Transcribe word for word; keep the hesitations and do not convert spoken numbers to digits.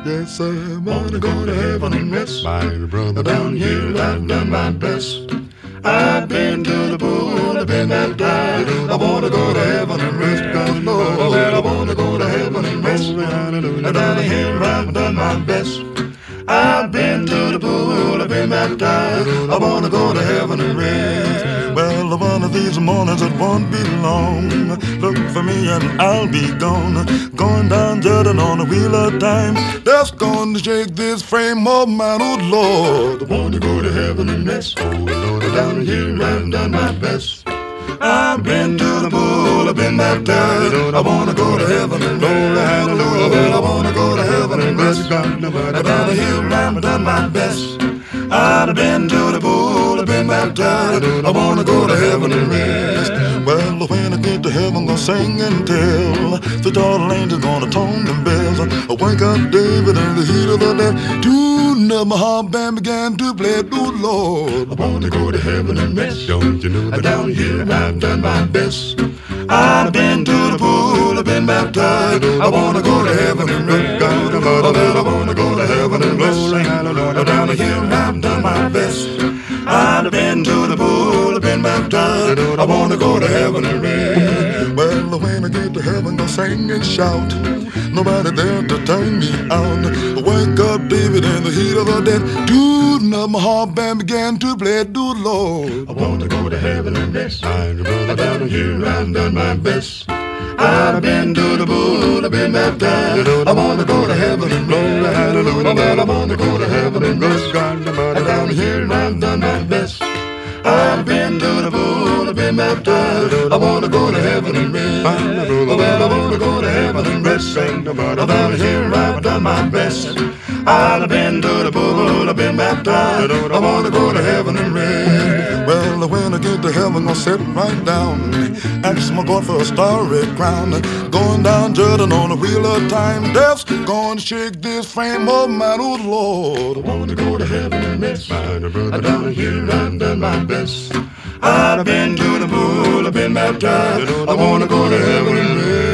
Yes, I wanna go to heaven and rest. My brother, down here I've done my best. I've been to the pool, I've been baptized. I wanna go to heaven and rest, cause Lord, I wanna go to heaven and rest. Down here I've done my best. I've been to the pool, I've been baptized. I wanna go to heaven and rest. Well, one of these mornings it won't be long. Look for me and I'll be gone. Going down Jordan on a wheel of time. That's gonna shake this frame of mine, oh Lord. I wanna go to heaven and rest. Oh Lord, down here I've done my best. I've been to the pool, I've been baptized. I wanna go to heaven and rest. Well, I wanna go to heaven and rest. Down here I've done my best. I've been to the pool, I've been baptized. I wanna go to heaven and rest. Well, when I get to heaven, I'm gonna sing and tell. The daughter angels gonna tone them bells. I wake up David in the heat of the dead. Tune up my heart band began to play. Oh Lord, I wanna go to heaven and rest. Don't you know that down here I've done my best. I've been to the pool, I've been baptized. I wanna go to heaven and rest. God, I wanna go to heaven and rest. Down here I've done my best. I've been to the pool, I've been baptized. I wanna go to heaven and rest. Well, when I get to heaven, I'll sing and shout. Nobody there to turn me out. Wake up David in the heat of the dead. Tune up my heart band began to play. Do Lord, I wanna go to heaven and rest. Down here I've done my best. I've been to the pool, I've been baptized. I wanna go to heaven and rest. Hallelujah, I wanna go to heaven and rest. Down here I've done my best. I've been to the pool, I've been baptized. I wanna go to heaven and rest. Well, I wanna go to heaven and rest. Down here I've done my best. I've been to the pool, I've been baptized. I wanna go to heaven and rest. Well, when I get to heaven, I'll sit right down. Ask my God for a starry crown. Going down Jordan on a wheel of time. Death's gonna shake this frame of mine, oh Lord. I wanna go to heaven and rest. Down here I've done my best. I've been to the pool, I've been baptized. I wanna go to heaven and rest.